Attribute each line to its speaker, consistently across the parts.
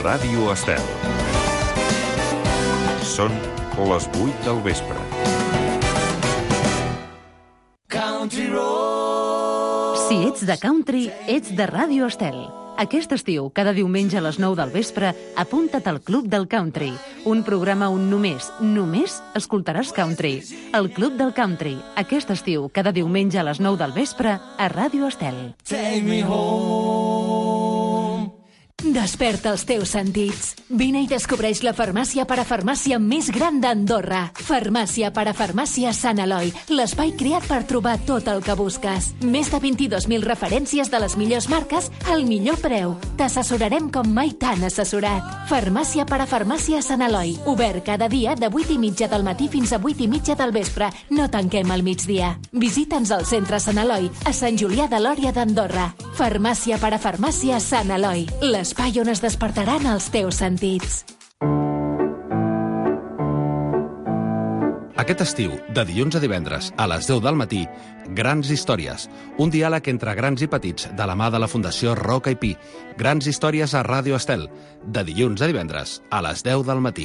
Speaker 1: Ràdio Estel. Són les 8 del vespre.
Speaker 2: Country Road.
Speaker 3: Si ets de country, ets de Ràdio Estel. Aquest estiu, cada diumenge a les 9 del vespre, apunta't al Club del Country, un programa on només escoltaràs country. El Club del Country, aquest estiu, cada diumenge a les 9 del vespre, a Ràdio Estel.
Speaker 2: Take me home.
Speaker 4: Desperta els teus sentits. Vine i descobreix la farmàcia parafarmàcia més gran d'Andorra. Farmàcia parafarmàcia Sant Eloi, l'espai creat per trobar tot el que busques. Més de 22.000 referències de les millors marques al millor preu. T'assessorarem com mai t'han assessorat. Farmàcia parafarmàcia Sant Eloi, obert cada dia de 8:30 del matí fins a 8:30 del vespre. No tanquem al migdia. Visita'ns al centre Sant Eloi, a Sant Julià de Lòria d'Andorra. Farmàcia parafarmàcia Sant Eloi, l'espai on es despertaran els teus sentits.
Speaker 5: Aquest estiu, de dilluns a divendres, a les 10 del matí, Grans Històries, un diàleg entre grans i petits de la mà de la Fundació Roca i Pi. Grans Històries a Ràdio Estel, de dilluns a divendres, a les 10 del matí.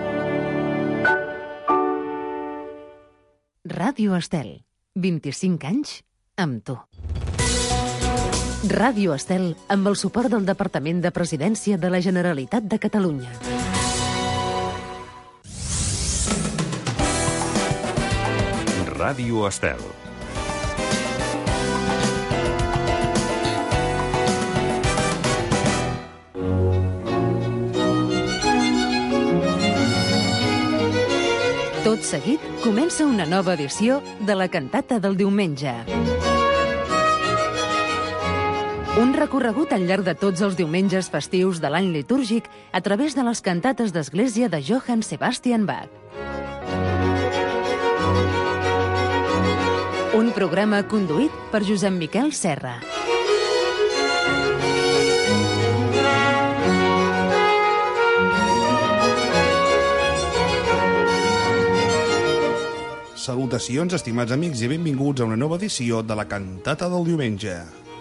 Speaker 3: Ràdio Estel, 25 anys amb tu. Ràdio Estel, amb el suport del Departament de Presidència de la Generalitat de Catalunya.
Speaker 1: Ràdio Estel.
Speaker 3: Tot seguit, comença una nova edició de la cantata del diumenge. Un recorregut al llarg de tots els diumenges festius de l'any litúrgic a través de les cantates d'església de Johann Sebastian Bach. Un programa conduït per Josep Miquel Serra.
Speaker 6: Salutacions, estimats amics, i benvinguts a una nova edició de la cantata del diumenge.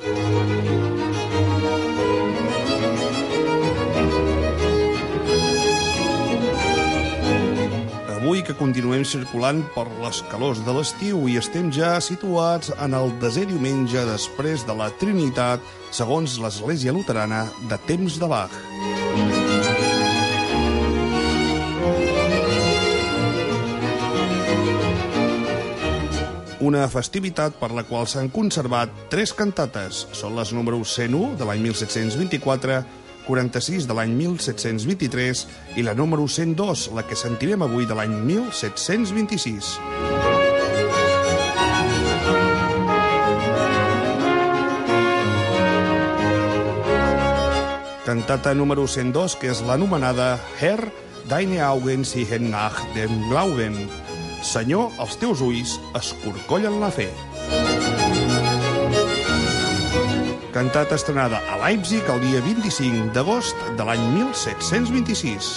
Speaker 6: Avui que continuem circulant per les calors de l'estiu i estem ja situats en el desè diumenge després de la Trinitat, segons l'Església Luterana de temps de Bach. Una festivitat per la qual s'han conservat 3 cantates. Són les números 101 de l'any 1724, 46 de l'any 1723 i la número 102, la que sentirem avui de l'any 1726. Cantata número 102, que és l'anomenada Herr, deine Augen siehen nach dem Glauben. Senyor, els teus ulls escorcollen la fe. Cantata estrenada a Leipzig el dia 25 d'agost de l'any 1726.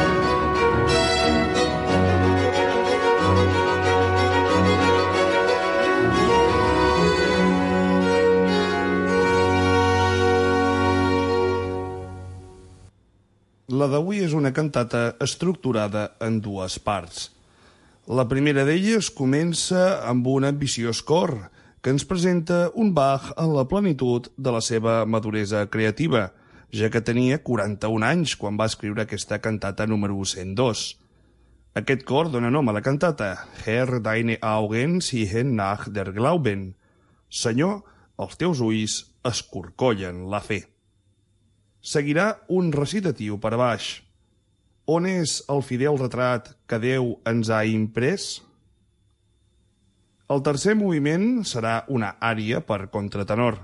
Speaker 6: La d'avui és una cantata estructurada en 2 parts. La primera d'elles comença amb un ambiciós cor, que ens presenta un Bach en la plenitud de la seva maduresa creativa, ja que tenia 41 anys quan va escriure aquesta cantata número 102. Aquest cor dona nom a la cantata, Herr, deine Augen siehen nach der Glauben. Senyor, els teus ulls escorcollen la fe. Seguirà un recitatiu per a baix. On és el fidel retrat que Déu ens ha imprès? El tercer moviment serà una ària per contratenor.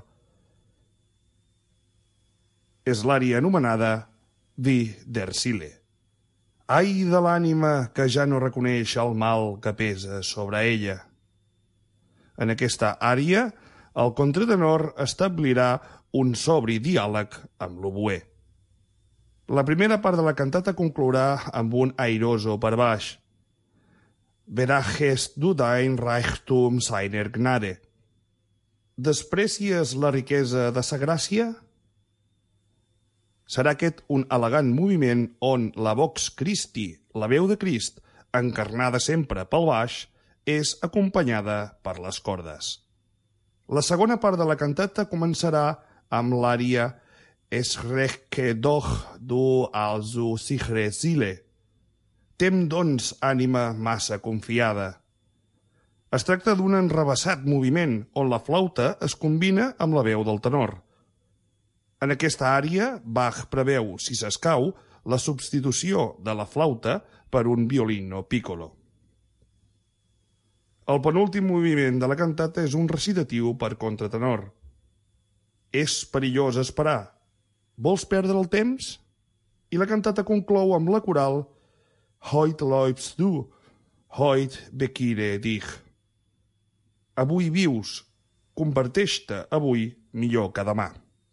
Speaker 6: És l'ària anomenada Wie der Seele. Ai de l'ànima que ja no reconeix el mal que pesa sobre ella. En aquesta ària, el contratenor establirà un sobri diàleg amb l'oboè. La primera part de la cantata conclourà amb un airoso per baix. Verachest du dein Reichtum seiner Gnade. Desprecies la riquesa de sa gràcia? Serà aquest un elegant moviment on la Vox Christi, la veu de Crist, encarnada sempre pel baix, és acompanyada per les cordes. La segona part de la cantata començarà amb l'ària Es recht doch du also sichere Seele. Tem, doncs, ànima massa confiada. Es tracta d'un enrevessat moviment on la flauta es combina amb la veu del tenor. En aquesta àrea, Bach preveu, si s'escau, la substitució de la flauta per un violino piccolo. El penúltim moviment de la cantata és un recitatiu per contratenor. És perillós esperar. Vols perdre el temps? I la cantata conclou amb la coral Heut lebst du, heut bekire dich. Avui vius, converteix-te avui millor que demà.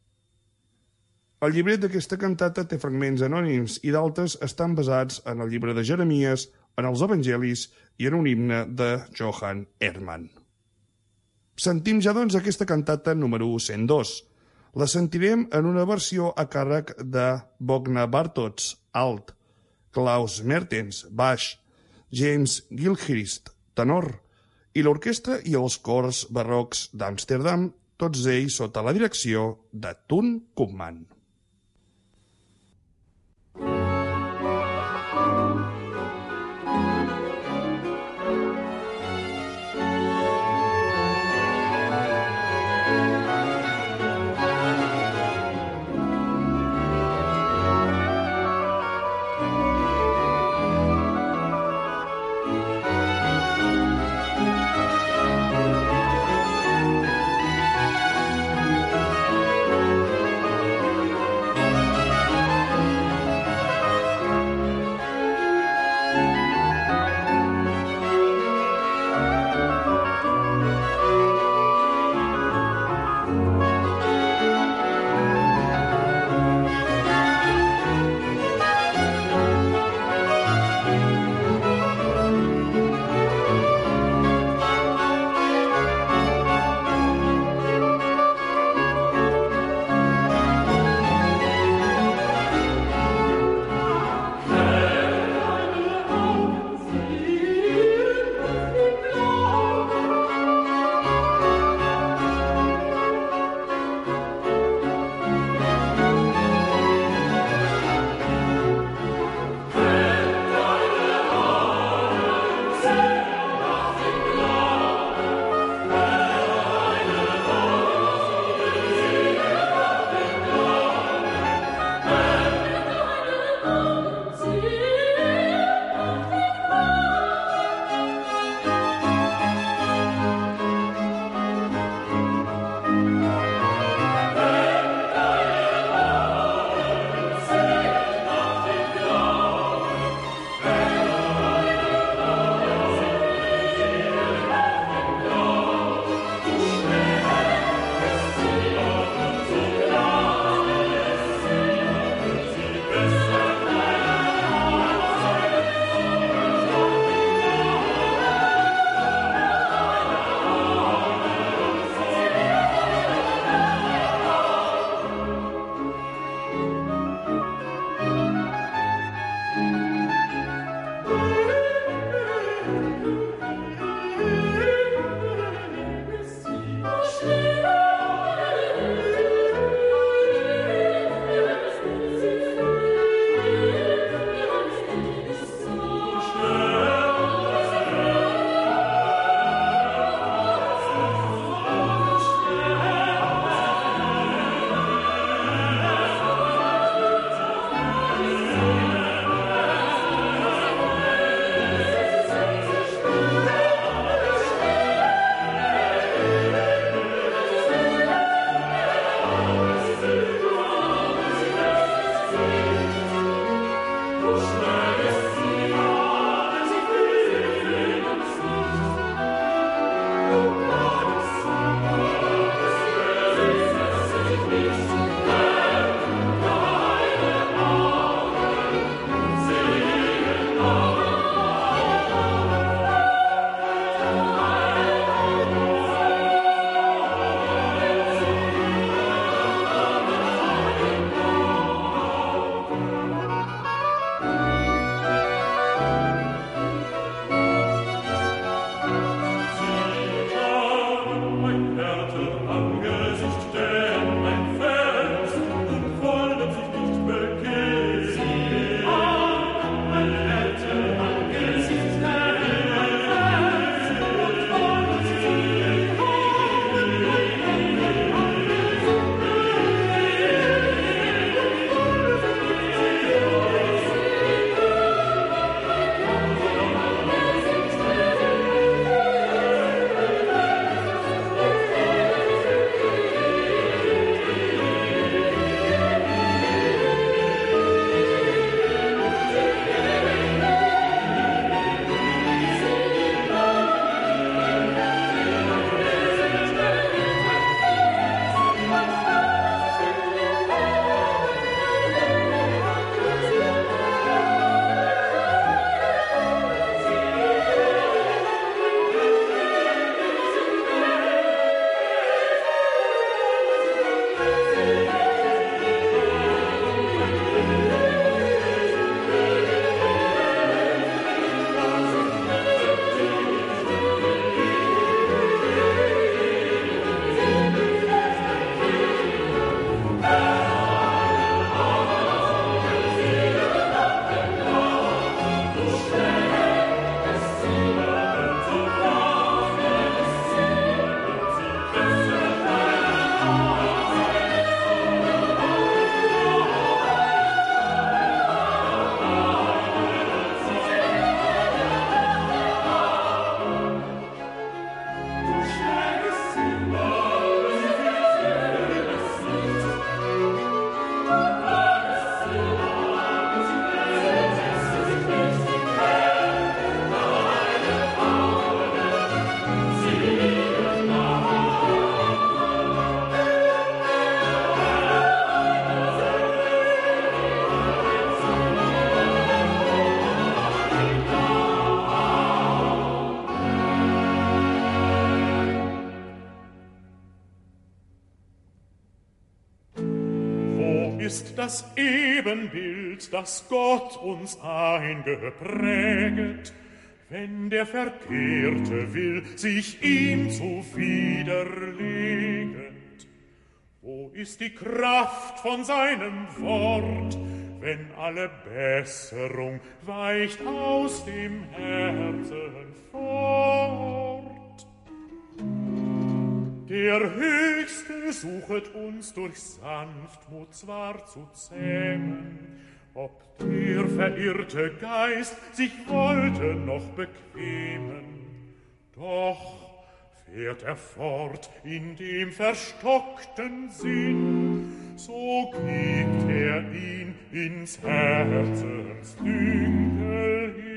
Speaker 6: El llibret d'aquesta cantata té fragments anònims i d'altres estan basats en el llibre de Jeremies, en els evangelis i en un himne de Johann Hermann. Sentim ja, doncs, aquesta cantata número 102. La sentirem en una versió a càrrec de Bogna Bartots, alt, Klaus Mertens, baix, James Gilchrist, tenor, i l'orquestra i els cors barrocs d'Amsterdam, tots ells sota la direcció de Thun Koopman.
Speaker 7: ist das Ebenbild, das Gott uns eingepräget, wenn der Verkehrte will sich ihm zuwiderlegen. Wo ist die Kraft von seinem Wort, wenn alle Besserung weicht aus dem Herzen fort? Der Höchste suchet uns durch Sanftmut zwar zu zähmen, ob der verirrte Geist sich wollte noch bequemen, doch fährt er fort in dem verstockten Sinn, so gibt er ihn ins Herzensdünkel hin.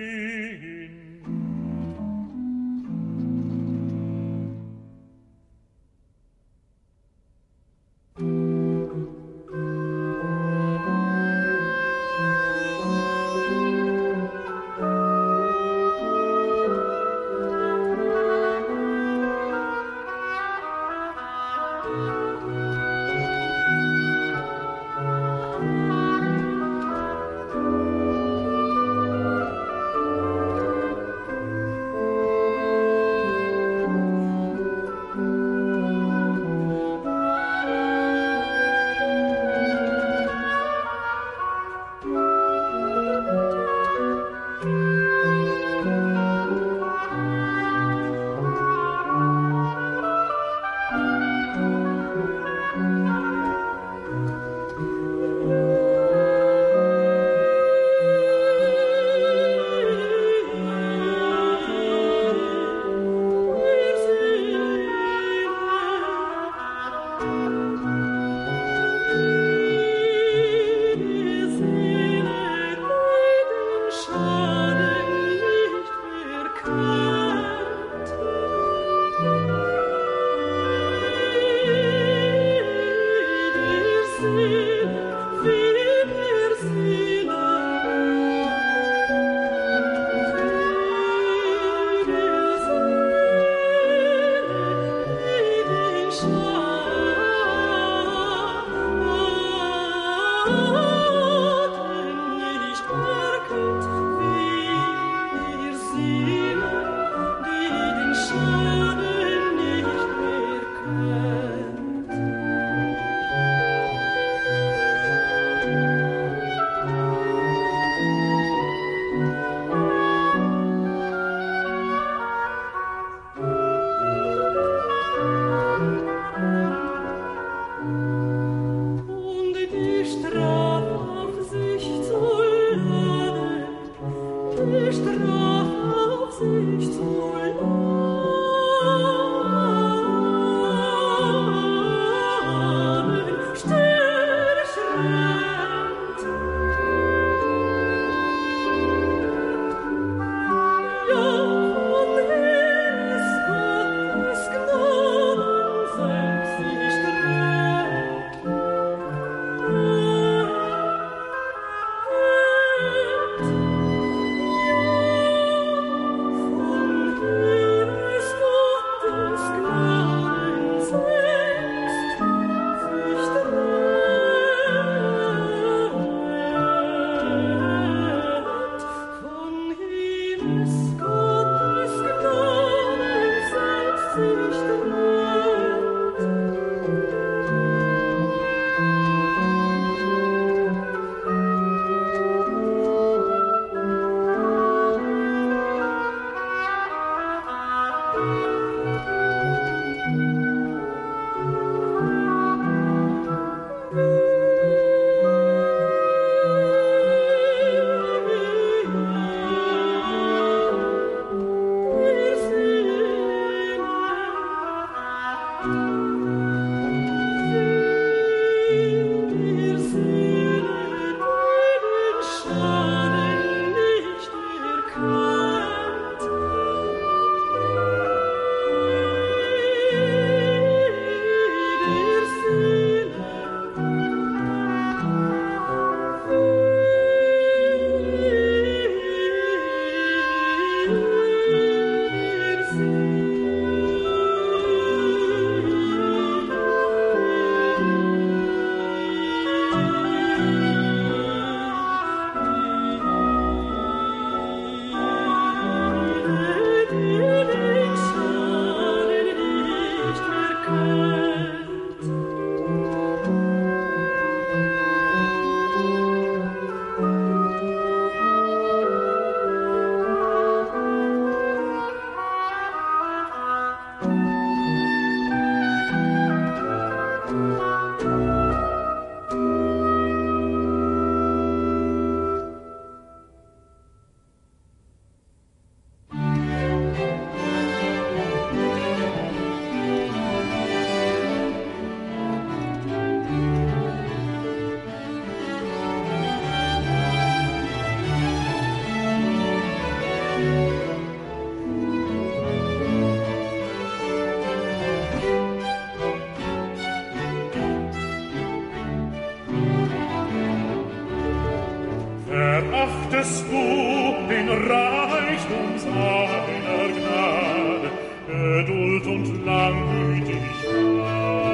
Speaker 7: verachtest du den Reichtum seiner Gnade, Geduld und Langmütigkeit.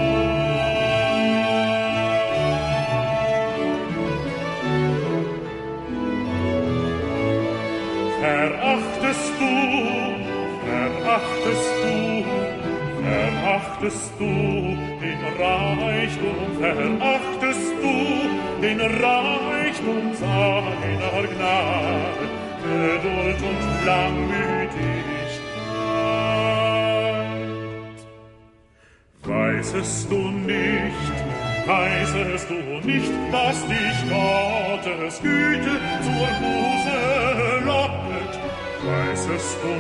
Speaker 7: Verachtest du den Reichtum, verachtest du den Reichtum seiner Gnade, Geduld und Langmütigkeit. Weißest du nicht, dass dich Gottes Güte zur Buße locket? Weißest du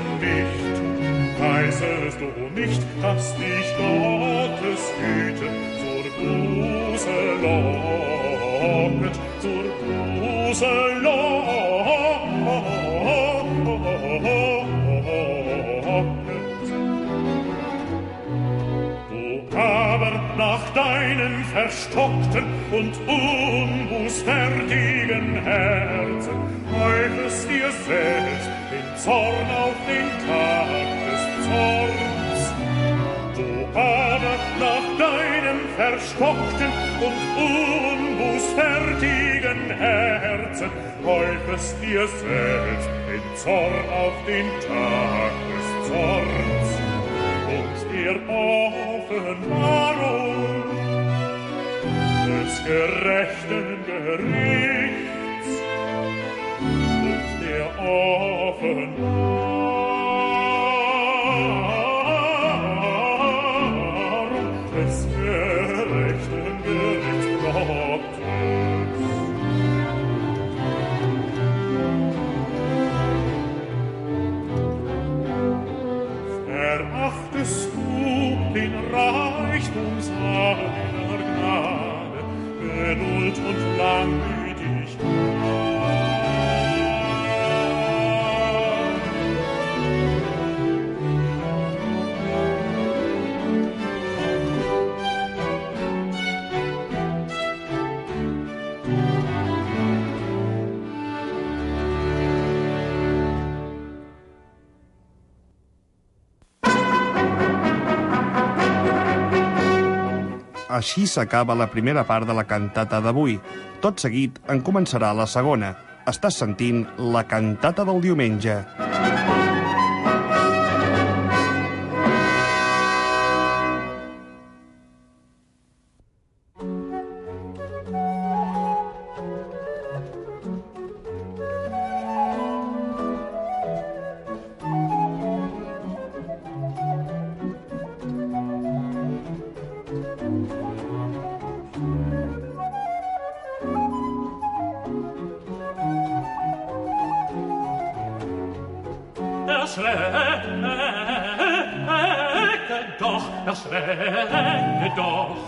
Speaker 7: nicht, dass dich Gottes Güte zur Buße locket, zur Buße locket? Du aber nach deinen verstockten und unbußfertigen Herzen häufest dir selbst den Zorn auf den Tag des Zorns. Du aber nach deinem verstockten und unbußfertigen Herzen häufest dir selbst den Zorn auf den Tag des Zorns. Und der Offenbarung des gerechten Gerichts und der Offenbarung des gerechten Gerichts Gottes. Verachtest du den Reichtum seiner Gnade, Geduld und Langmütigkeit?
Speaker 6: Així s'acaba la primera part de la cantata d'avui. Tot seguit en començarà la segona. Estàs sentint la cantata del diumenge.
Speaker 7: Erschrecke doch.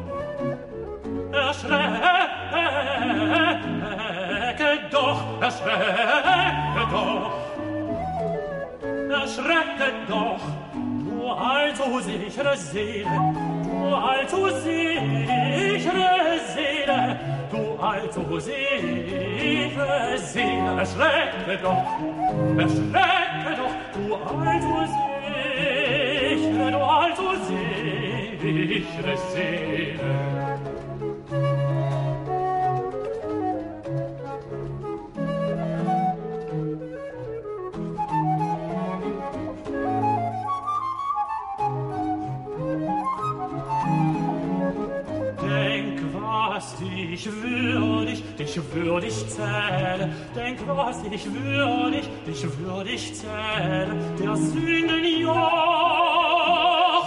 Speaker 7: Erschrecke doch, erschrecke doch. Erschrecke doch, du allzu sichere Seele, du allzu sichere Seele, du allzu sichere Seele. Erschrecke doch, du allzu sichere, du allzu sichere Seele. Dich würdig zähle, denk, was dich würdig zähle, der Sündenjoch,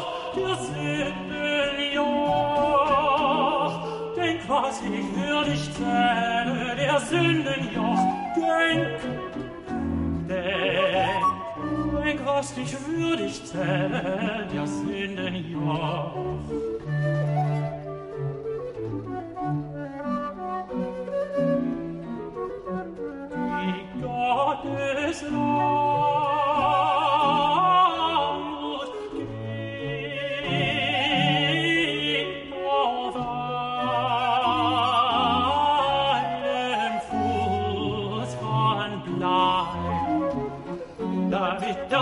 Speaker 7: denk, was ich würdig zähle, der Sündenjoch, denk, was dich würdig zähle, der Sündenjoch. Gottes Laut geht auf allen Fußfall.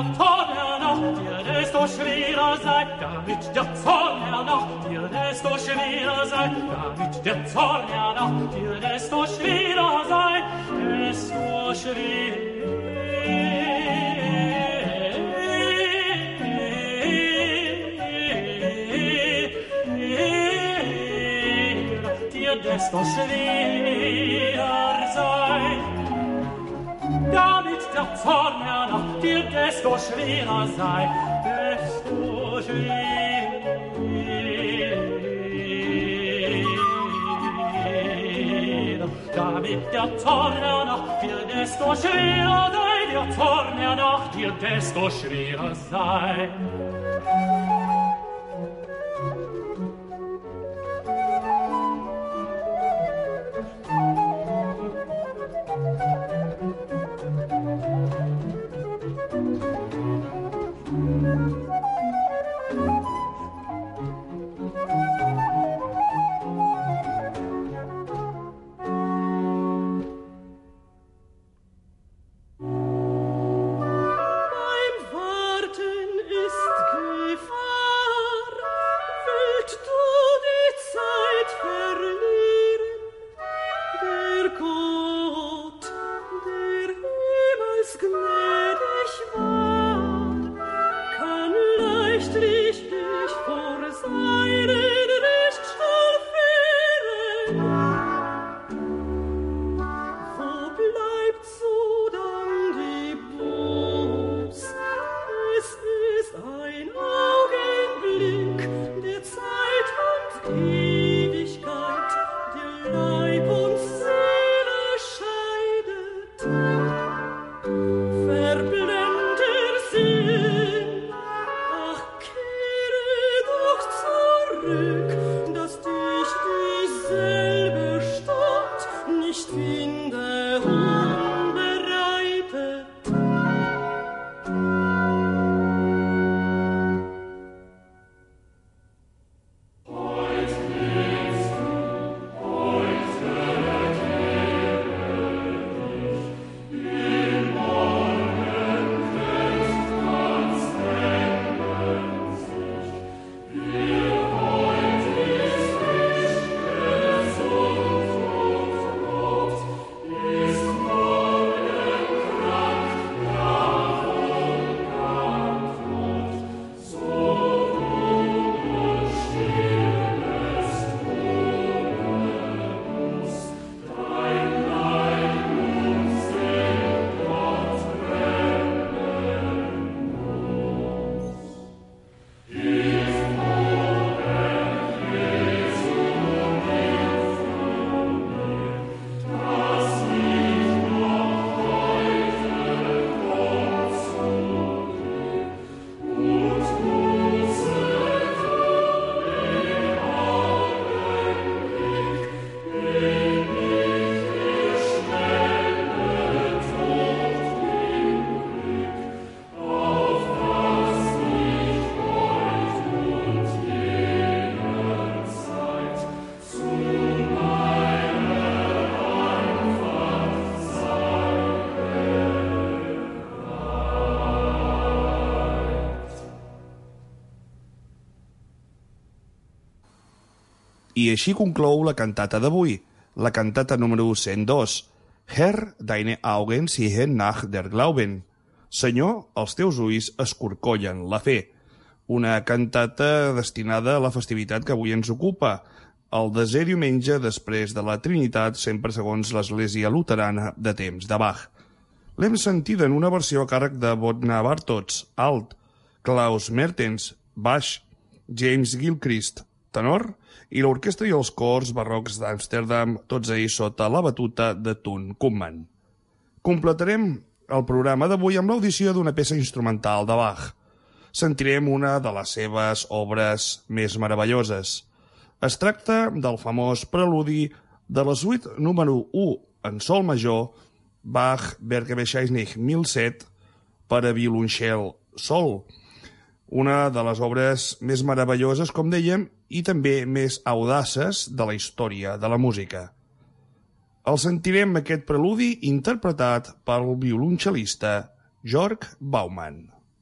Speaker 2: der Zorn der Nacht dir desto schwerer sei, damit der Zorn der Nacht dir desto schwerer sei, damit der Zorn der Nacht dir desto schwerer sei, desto schwerer. Desto schwerer sei, damit der Zorn der Nacht dir desto schwerer sei, desto schwerer, damit der Zorn der Nacht dir desto schwerer sei, der Zorn der Nacht dir desto schwerer sei.
Speaker 6: I així conclou la cantata d'avui, la cantata número 102, Herr, deine Augen sehen nach der Glauben. Senyor, els teus ulls escorcollen la fe. Una cantata destinada a la festivitat que avui ens ocupa, el desè diumenge després de la Trinitat, sempre segons l'Església Luterana de temps de Bach. L'hem sentida en una versió a càrrec de Bodna Bartots, alt, Klaus Mertens, baix, James Gilchrist, tenor, i l'orquestra i els cors barrocs d'Amsterdam, tots ells sota la batuta de Toon Koopman. Completarem el programa d'avui amb l'audició d'una peça instrumental de Bach. Sentirem una de les seves obres més meravelloses. Es tracta del famós preludi de la suite número 1 en sol major, Bach Werkbezeichnung 1007, per a violoncel sol. Una de les obres més meravelloses, com dèiem, i també més audaces de la història de la música. El sentirem aquest preludi interpretat pel violoncel·lista Jörg Baumann.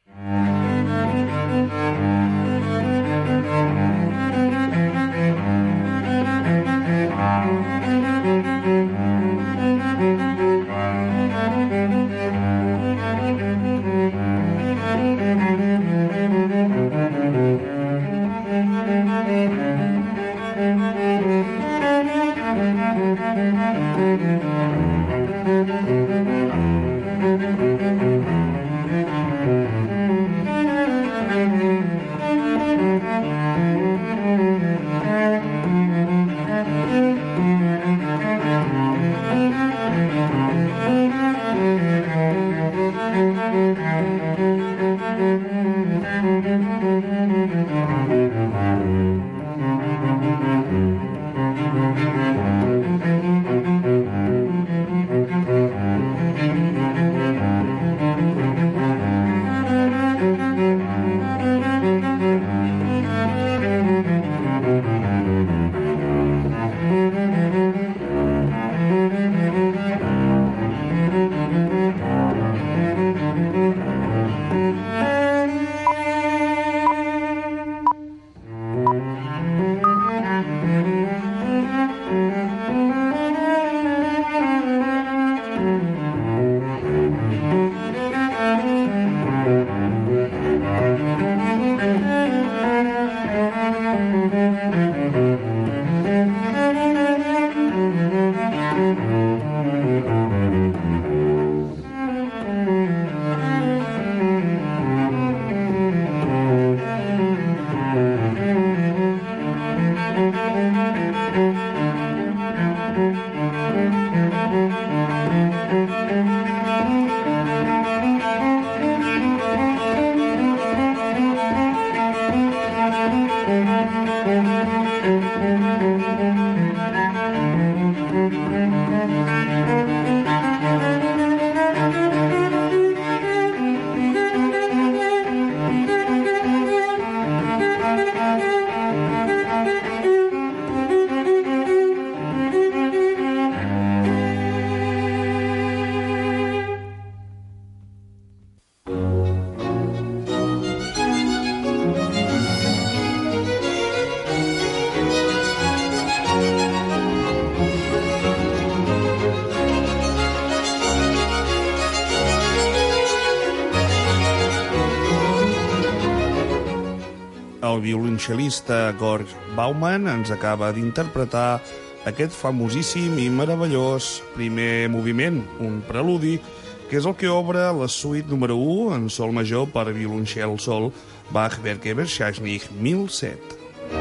Speaker 6: El violoncel·lista Georg Baumann ens acaba d'interpretar aquest famosíssim i meravellós primer moviment, un preludi, que és el que obre la suite número 1 en sol major per violoncel sol Bach-Werke Beschasnig 1007.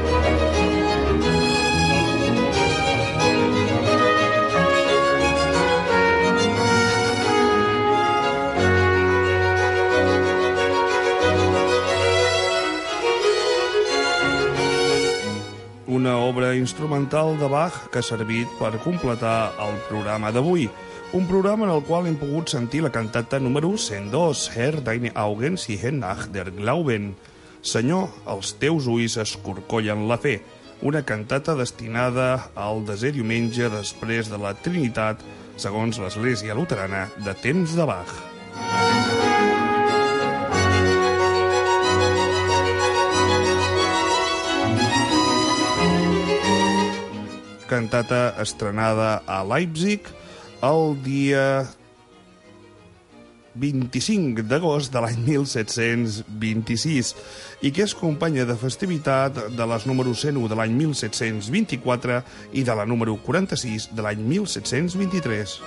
Speaker 6: Una obra instrumental de Bach que ha servit per completar el programa d'avui. Un programa en el qual hem pogut sentir la cantata número 102, Herr, deine Augen ziehen nach der Glauben. Senyor, els teus ulls escorcollen la fe. Una cantata destinada al desè diumenge després de la Trinitat, segons l'Església Luterana de temps de Bach. Cantata estrenada a Leipzig el dia 25 d'agost de l'any 1726 i que és companya de festivitat de les número 101 de l'any 1724 i de la número 46 de l'any 1723.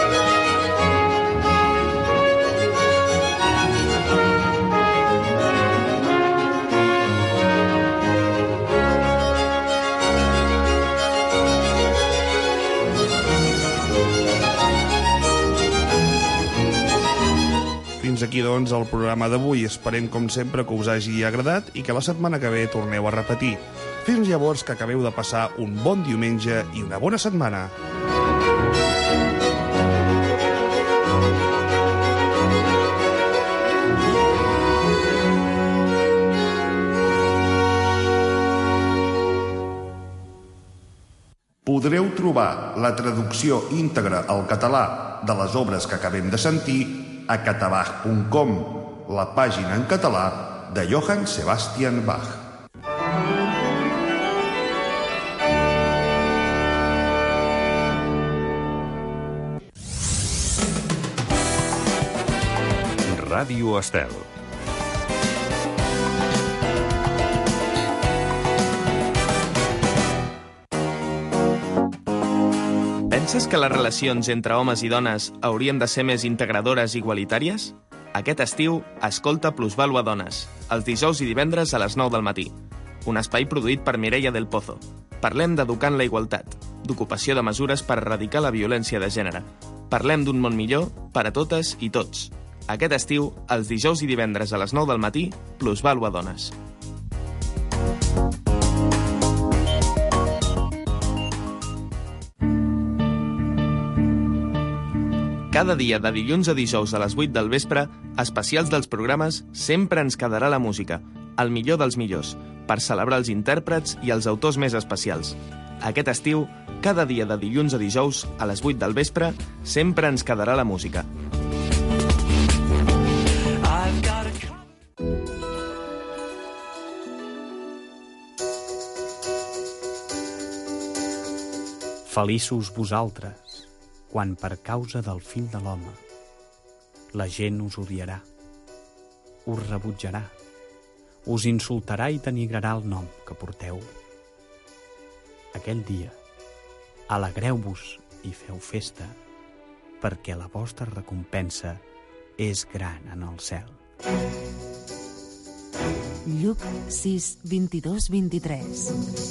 Speaker 6: Fins aquí, doncs, el programa d'avui. Esperem, com sempre, que us hagi agradat i que la setmana que ve torneu a repetir. Fins llavors, que acabeu de passar un bon diumenge i una bona setmana. Podreu trobar la traducció íntegra al català de les obres que acabem de sentir a catabach.com. la pàgina en català de Johann Sebastian Bach.
Speaker 1: Ràdio Estel.
Speaker 8: Penses que les relacions entre homes i dones haurien de ser més integradores i igualitàries? Aquest estiu, escolta Plusvàlua Dones, els dijous i divendres a les 9 del matí. Un espai produït per Mireia del Pozo. Parlem d'educant la igualtat, d'ocupació de mesures per erradicar la violència de gènere. Parlem d'un món millor per a totes i tots. Aquest estiu, els dijous i divendres a les 9 del matí, Plusvàlua Dones. Cada dia de dilluns a dijous a les 8 del vespre, especials dels programes Sempre ens quedarà la música, el millor dels millors, per celebrar els intèrprets i els autors més especials. Aquest estiu, cada dia de dilluns a dijous a les 8 del vespre, Sempre ens quedarà la música.
Speaker 9: Feliços vosaltres, quan per causa del fill de l'home la gent us odiarà, us rebutjarà, us insultarà i denigrarà el nom que porteu. Aquell dia, alegreu-vos i feu festa, perquè la vostra recompensa és gran en el cel.
Speaker 3: Lluc 6, 22, 23.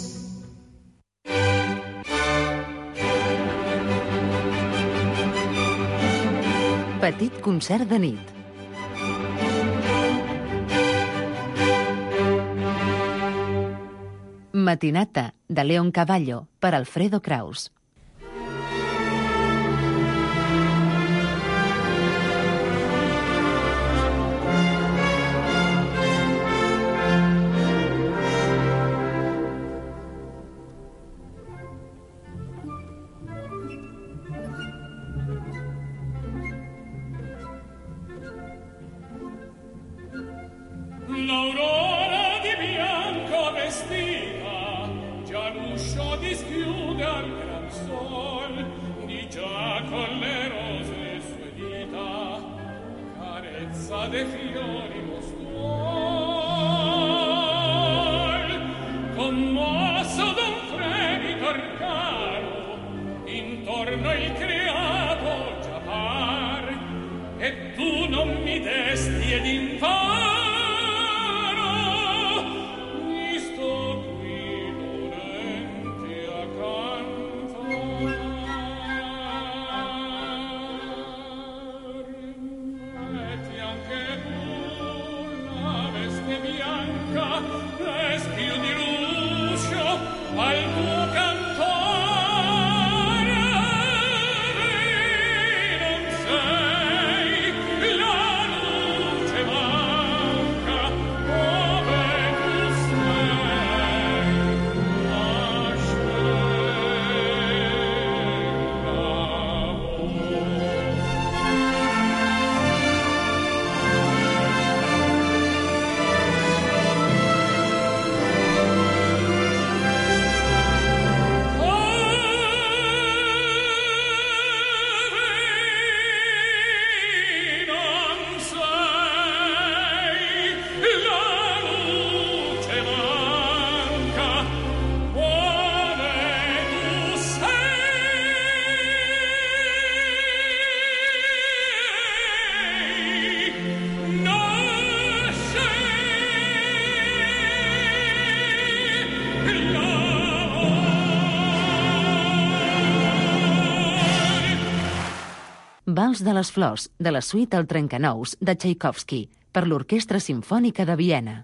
Speaker 3: Petit concert de nit. Matinata, de Leon Cavallo, per Alfredo Kraus.
Speaker 2: L'aurora di bianco vestita, già l'uscio dischiude al gran sol, di già con le rose sue dita, carezza de fiori mostruol. Commosso d'un fremito arcano, intorno il creato già par, e tu non mi desti ed infar.
Speaker 3: Vals de les flors, de la suite al Trencanous, de Tchaikovsky, per l'Orquestra Simfònica de Viena.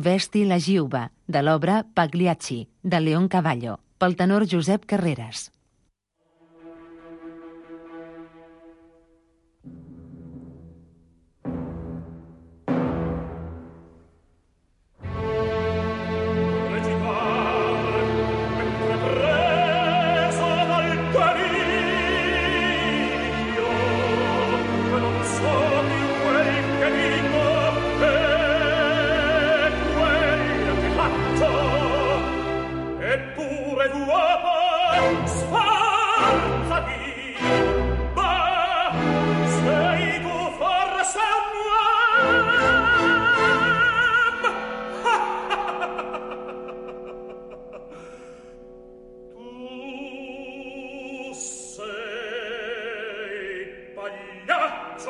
Speaker 3: Vesti la Giuba, de l'obra Pagliacci, de León Cavallo, pel tenor Josep Carreras.
Speaker 2: Eppure vuoi sforzati, ma sei tu forse un uomo. Tu sei pagliaccio.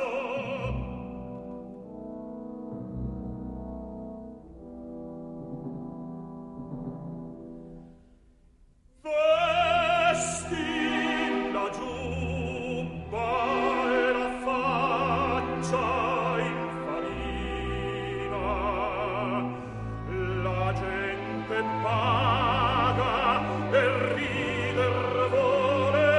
Speaker 2: Vesti la giubba e la faccia in farina, la gente paga e rider vuole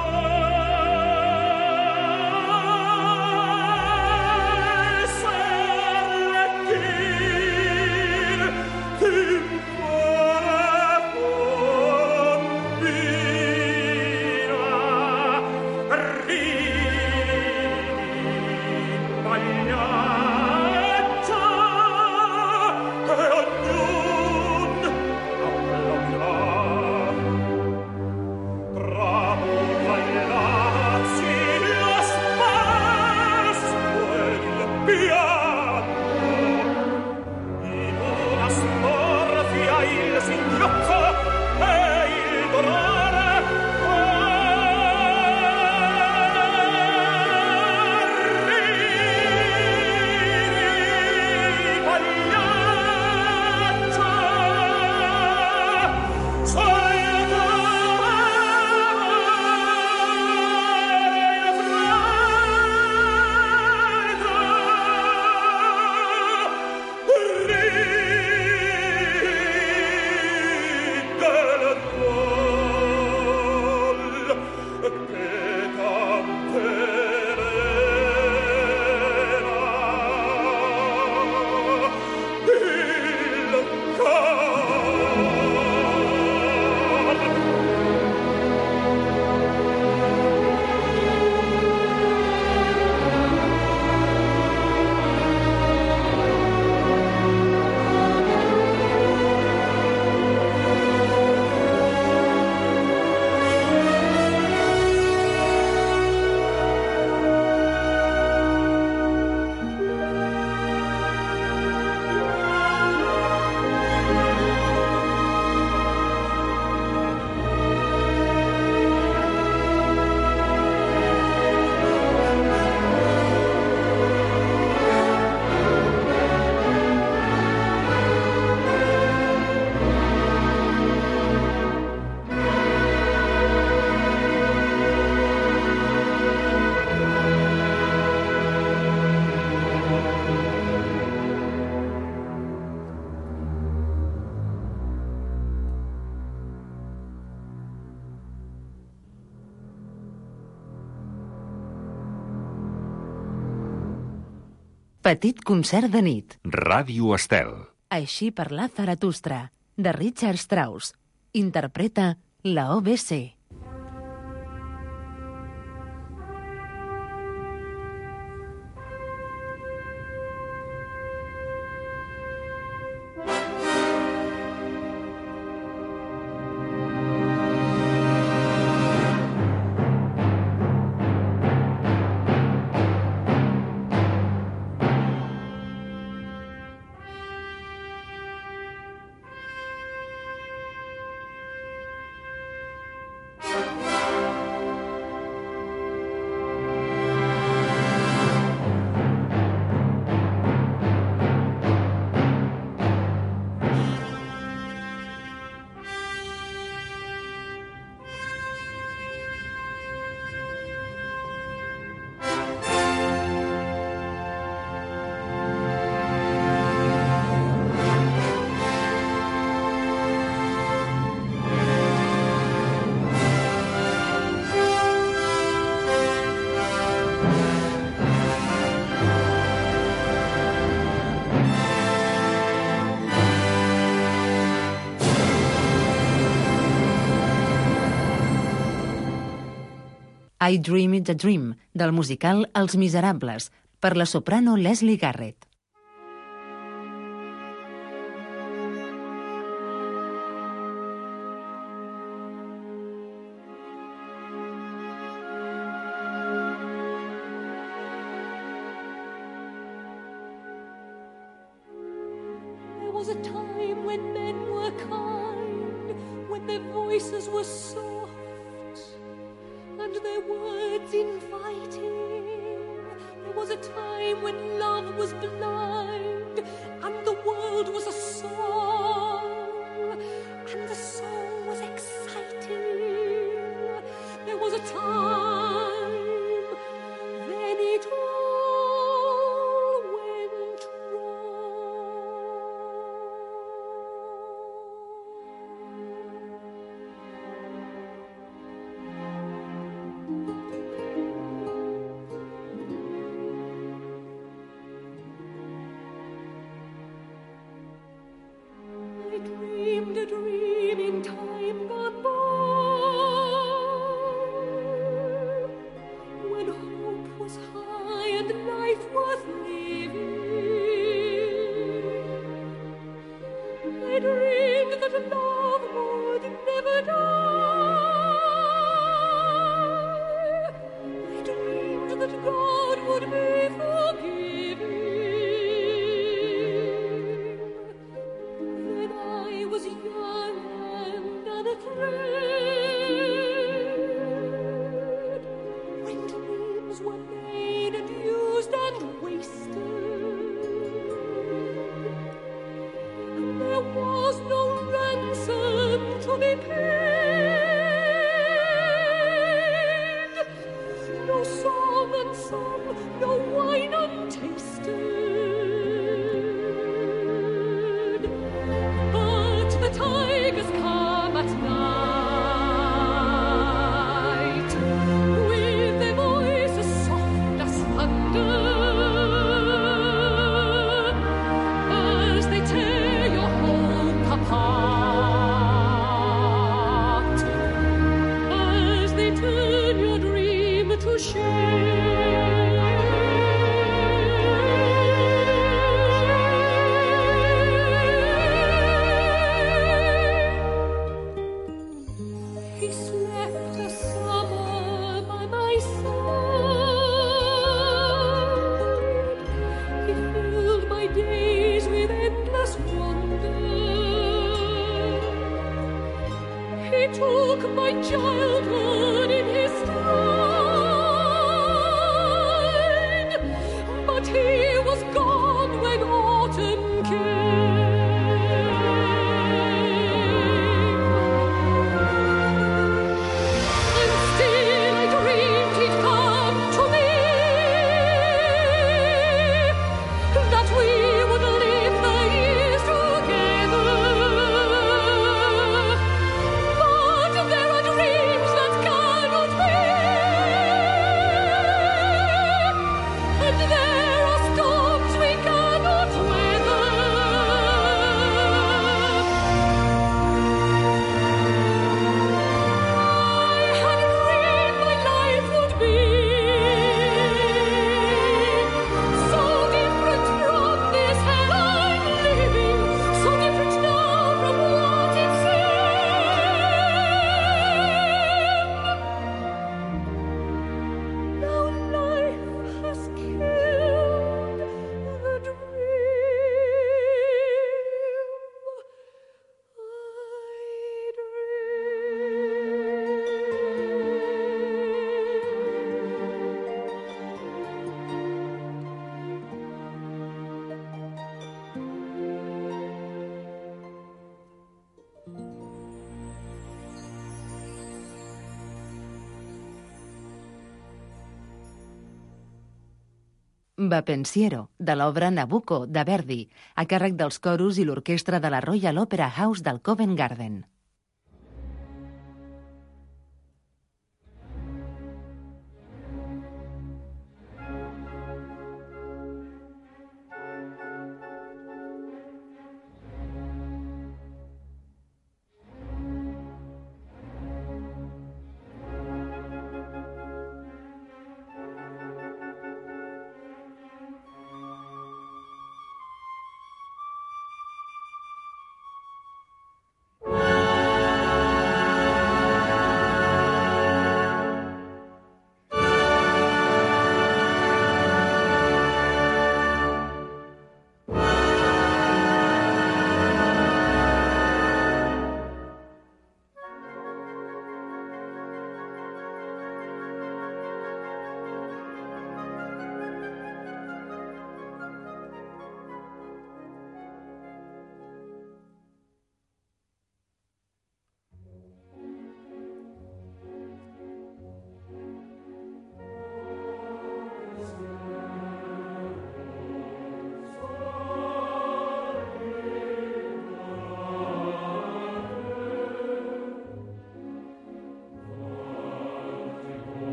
Speaker 3: Petit concert de nit.
Speaker 1: Ràdio Estel.
Speaker 3: Així parlà Zaratustra, de Richard Strauss. Interpreta la OBC. I Dream It's a Dream, del musical Els Miserables, per la soprano Leslie Garrett.
Speaker 10: There was a time when men were kind, when their voices were soft, and their words inviting. There was a time when love was blind, and the world was a song, and the song was exciting. There was a time, then it all went I dreamed a dream in time gone by, when hope was high and life worth living. I dreamed that love would never die. I dreamed that God would be forgiving. Then I was young and unafraid, when dreams were made and used and wasted, and there was no ransom to be paid, no song unsung, no wine untasted. But the tigers come at night, with their voices soft as thunder, as they tear your hope apart, as they turn your dream to He slept a summer by my side. He filled my days with endless wonder. He took my childhood in his stride, but he was gone when autumn came. And still I dreamed he'd come to me, that we would live the years together. But there are dreams that cannot be, and there are storms we cannot weather. I had dreamed my life would be so different from this hell I'm living, so different now from what it seemed. Now life has killed the
Speaker 3: Va Pensiero, de l'obra Nabucco, de Verdi, a càrrec dels coros i l'orquestra de la Royal Opera House del Covent Garden.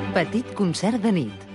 Speaker 3: Petit concert de nit.